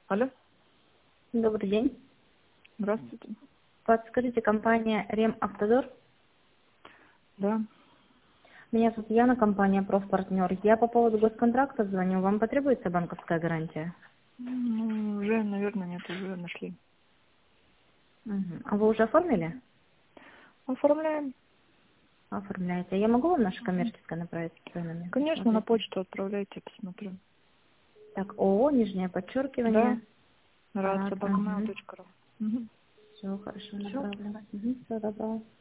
Алло, Добрый день. здравствуйте. Подскажите, компания Ремавтодор? Да. Меня зовут Яна, компания Профпартнер. Я по поводу госконтракта звоню. Вам потребуется банковская гарантия? Ну, уже, наверное, нет, уже нашли. Мгм. А вы уже оформили? Оформляем. Оформляете. Я могу вам наше коммерческое направить в свой номер? Конечно, на Посмотрите. почту отправляйте, посмотрю. Так, ООО, нижнее Да, подчеркивание. Угу. radsobakmail.ru. Все хорошо, Все. направлю. Всего доброго.